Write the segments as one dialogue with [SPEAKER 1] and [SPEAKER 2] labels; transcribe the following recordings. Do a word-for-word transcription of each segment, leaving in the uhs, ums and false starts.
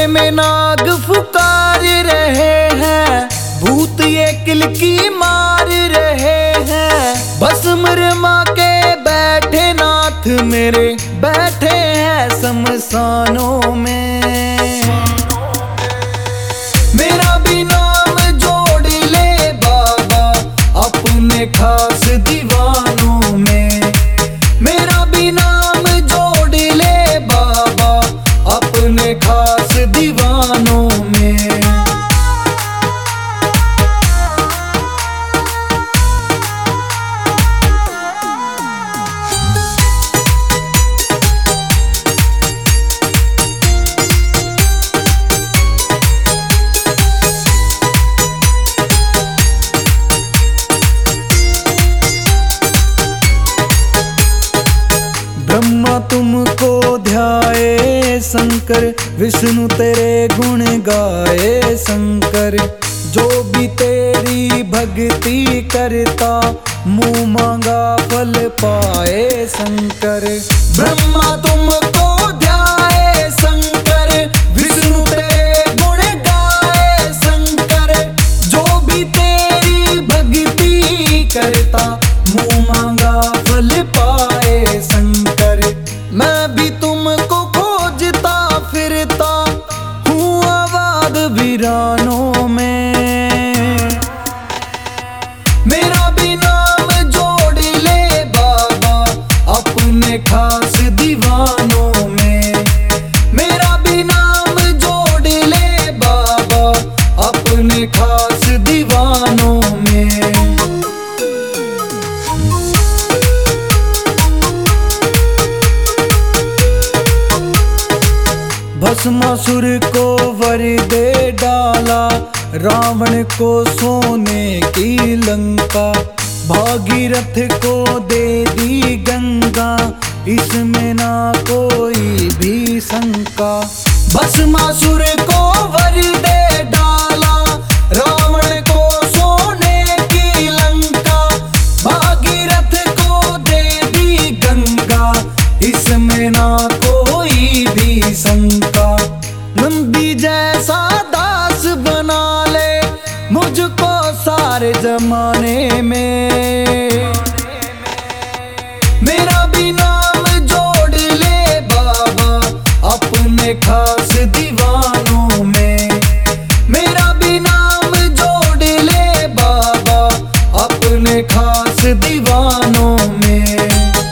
[SPEAKER 1] गले में नाग फुकार रहे हैं, भूत ये किलकी मार रहे हैं। भस्म रमा के बैठे नाथ मेरे, बैठे हैं शमशानों में। मेरा भी नाम जोड़ ले बाबा अपने खास दीवानों में। मेरा भी नाम जोड़ ले बाबा अपने खास दीवानों में। ब्रह्मा तुमको ध्याए शंकर, विष्णु तेरे गुण गाए शंकर। जो भी तेरी भक्ति करता मुँह मांगा फल पाए शंकर। ब्रह्मा तुमको ध्याए शंकर, विष्णु तेरे गुण गाए शंकर। जो भी तेरी भक्ति करता मुँह मांगा फल पाए शंकर। मैं भी तुमको खोजता फिरता हूँ आबाद वीरानों में। मेरा भी नाम जोड़ ले बाबा अपने खास दीवानों में। मेरा भी नाम जोड़ ले बाबा अपने खास दीवानों में। भस्मासुर को वर दे डाला, रावण को सोने की लंका। भागीरथ को दे दी गंगा, इसमें ना कोई भी शंका। भस्मासुर को वर दे डाला, रावण को सोने की लंका। भागीरथ को दे दी गंगा, इसमें ना कोई भी शंका। नंदी जैसा दास बना ले मुझको सारे जमाने में। मेरा भी नाम जोड़ ले बाबा अपने खास दीवानों में। मेरा भी नाम जोड़ ले बाबा अपने खास दीवानों में।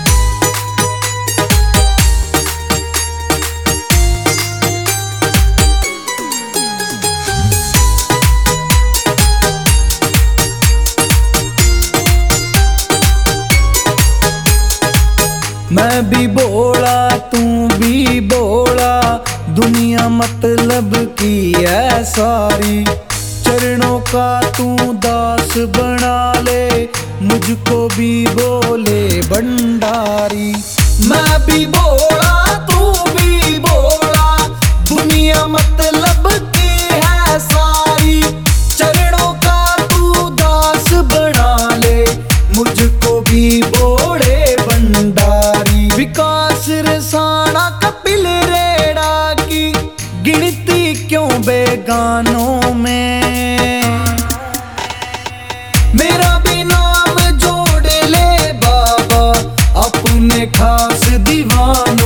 [SPEAKER 1] मैं भी बोला तू भी बोला, दुनिया मतलब की है सारी। चरणों का तू दास बना ले, मुझको भी बोले भंडारी। मैं भी बोला तू भी बोला, दुनिया मतलब की है सारी। चरणों का तू दास बना ले, मुझको भी बोले भंडारी। विकास रसाना कपिल रेड़ा की गिनती क्यों बेगानों में। मेरा भी नाम जोड़ ले बाबा अपने खास दीवान